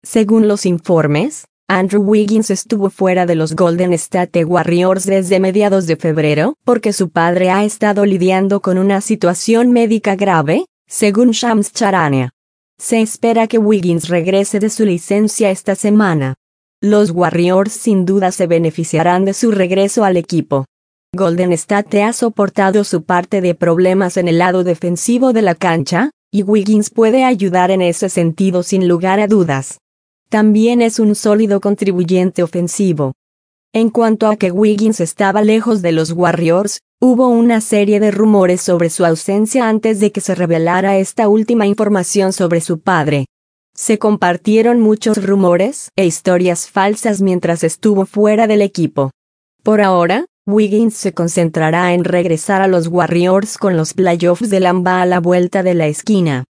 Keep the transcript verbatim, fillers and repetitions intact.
Según los informes, Andrew Wiggins estuvo fuera de los Golden State Warriors desde mediados de febrero porque su padre ha estado lidiando con una situación médica grave, según Shams Charania. Se espera que Wiggins regrese de su licencia esta semana. Los Warriors sin duda se beneficiarán de su regreso al equipo. Golden State ha soportado su parte de problemas en el lado defensivo de la cancha, y Wiggins puede ayudar en ese sentido sin lugar a dudas. También es un sólido contribuyente ofensivo. En cuanto a que Wiggins estaba lejos de los Warriors, hubo una serie de rumores sobre su ausencia antes de que se revelara esta última información sobre su padre. Se compartieron muchos rumores e historias falsas mientras estuvo fuera del equipo. Por ahora, Wiggins se concentrará en regresar a los Warriors con los playoffs de L A M B A a la vuelta de la esquina.